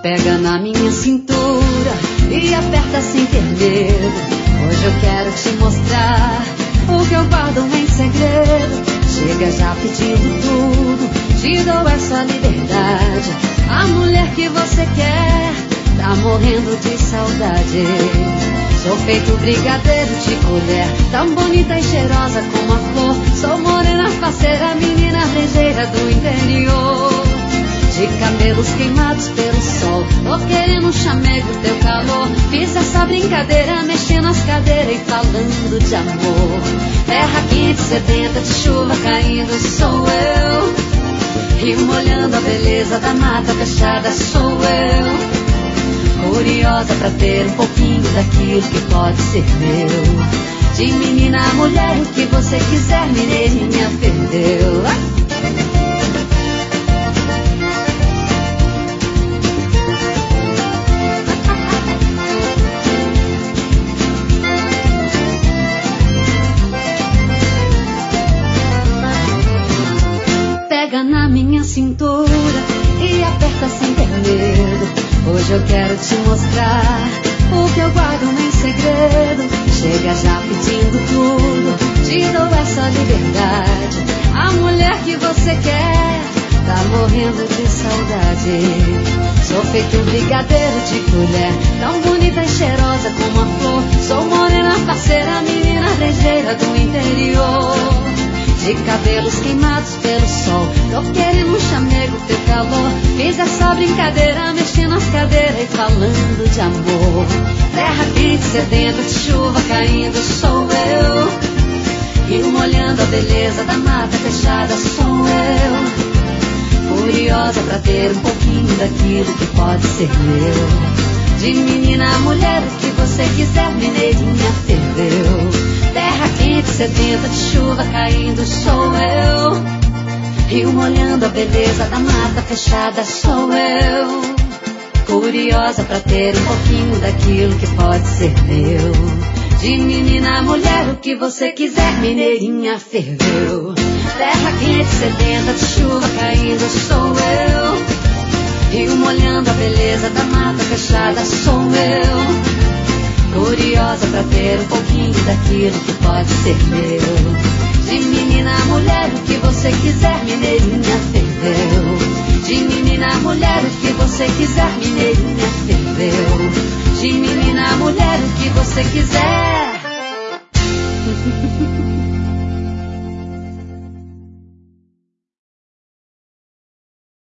Pega na minha cintura e aperta sem ter medo. Hoje eu quero te mostrar o que eu guardo em segredo. Chega já pedindo tudo, te dou essa liberdade. A mulher que você quer tá morrendo de saudade. Sou feito brigadeiro de colher, tão bonita e cheirosa como a flor. Sou morena, faceira, menina brejeira do interior. De cabelos queimados pelo sol, tô querendo um chamego, teu calor. Fiz essa brincadeira, mexendo as cadeiras e falando de amor. Terra quente, sedenta de chuva caindo, sou eu. Rio molhando a beleza da mata fechada, sou eu. Curiosa pra ter um pouquinho daquilo que pode ser meu. De menina a mulher, o que você quiser, mineirinha, perdeu. Pega na minha cintura e aperta sem ter medo. Hoje eu quero te mostrar o que eu guardo em segredo. Chega já pedindo tudo, te dou essa liberdade. A mulher que você quer tá morrendo de saudade. Sou feito um brigadeiro de colher, tão bonita e cheirosa como a flor. Sou morena, parceira, menina brejeira do interior. De cabelos queimados pelo sol, tô querendo um chamego, teu calor. Fiz essa brincadeira, mexendo as cadeiras e falando de amor. Terra quente, sedenta de chuva caindo, sou eu. Rio molhando a beleza da mata fechada, sou eu. Curiosa pra ter um pouquinho daquilo que pode ser meu. De menina a mulher, o que você quiser, mineirinha, perdeu. Terra quente, sedenta de chuva caindo, sou eu. Rio molhando a beleza da mata fechada, sou eu. Curiosa pra ter um pouquinho daquilo que pode ser meu. De menina a mulher, o que você quiser, mineirinha, ferveu. Terra quente, sedenta de chuva caindo, sou eu. Rio molhando a beleza da mata fechada, sou eu. Curiosa pra ter um pouquinho daquilo que pode ser meu. De menina a mulher, o que você quiser, mineirinha, ferveu. De menina a mulher, o que você quiser, mineirinha, ferveu. De menina a mulher, o que você quiser.